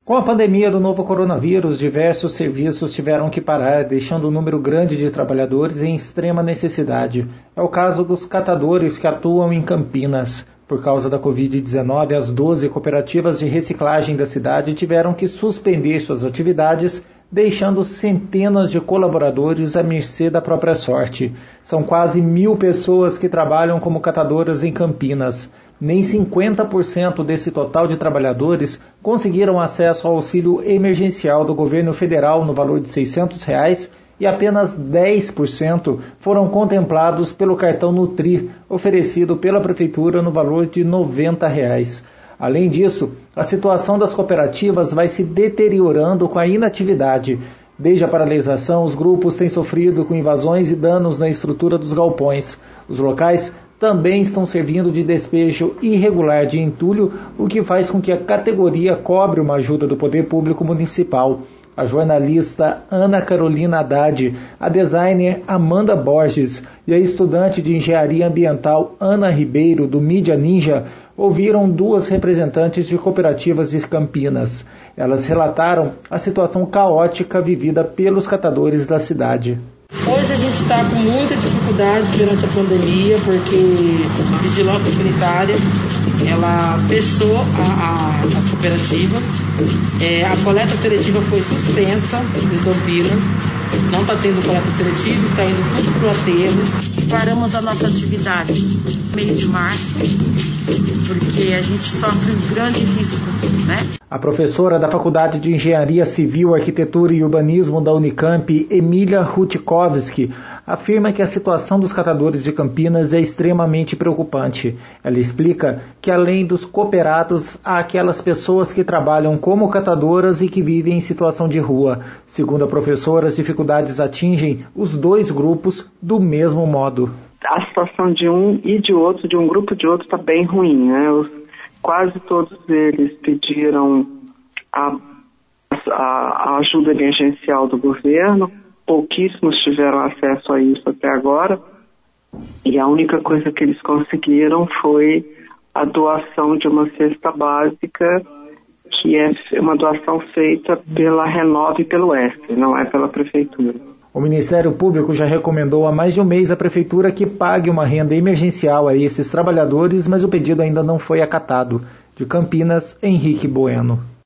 Com a pandemia do novo coronavírus, diversos serviços tiveram que parar, deixando um número grande de trabalhadores em extrema necessidade. É o caso dos catadores que atuam em Campinas. Por causa da Covid-19, as 12 cooperativas de reciclagem da cidade tiveram que suspender suas atividades, deixando centenas de colaboradores à mercê da própria sorte. São quase 1.000 pessoas que trabalham como catadoras em Campinas. Nem 50% desse total de trabalhadores conseguiram acesso ao auxílio emergencial do governo federal no valor de R$ 600 e apenas 10% foram contemplados pelo cartão Nutri, oferecido pela Prefeitura no valor de R$ 90. Além disso, a situação das cooperativas vai se deteriorando com a inatividade. Desde a paralisação, os grupos têm sofrido com invasões e danos na estrutura dos galpões. Os locais também estão servindo de despejo irregular de entulho, o que faz com que a categoria cobre uma ajuda do poder público municipal. A jornalista Ana Carolina Haddad, a designer Amanda Borges e a estudante de engenharia ambiental Ana Ribeiro, do Mídia Ninja, ouviram duas representantes de cooperativas de Campinas. Elas relataram a situação caótica vivida pelos catadores da cidade. Hoje a gente está com muita dificuldade durante a pandemia, porque a vigilância sanitária ela fechou as cooperativas. A coleta seletiva foi suspensa em Campinas, não está tendo coleta seletiva, está indo tudo para o aterro. Paramos a nossa atividade no meio de março, porque a gente sofre um grande risco, né? A professora da Faculdade de Engenharia Civil, Arquitetura e Urbanismo da Unicamp, Emília Rutkovski, afirma que a situação dos catadores de Campinas é extremamente preocupante. Ela explica que, além dos cooperados, há aquelas pessoas que trabalham como catadoras e que vivem em situação de rua. Segundo a professora, as dificuldades atingem os dois grupos do mesmo modo. A situação de um e de outro, de um grupo e de outro, está bem ruim, né? Quase todos eles pediram a ajuda emergencial do governo, pouquíssimos tiveram acesso a isso até agora, e a única coisa que eles conseguiram foi a doação de uma cesta básica, que é uma doação feita pela Renove e pelo ESC, não é pela Prefeitura. O Ministério Público já recomendou há mais de um mês à Prefeitura que pague uma renda emergencial a esses trabalhadores, mas o pedido ainda não foi acatado. De Campinas, Henrique Bueno.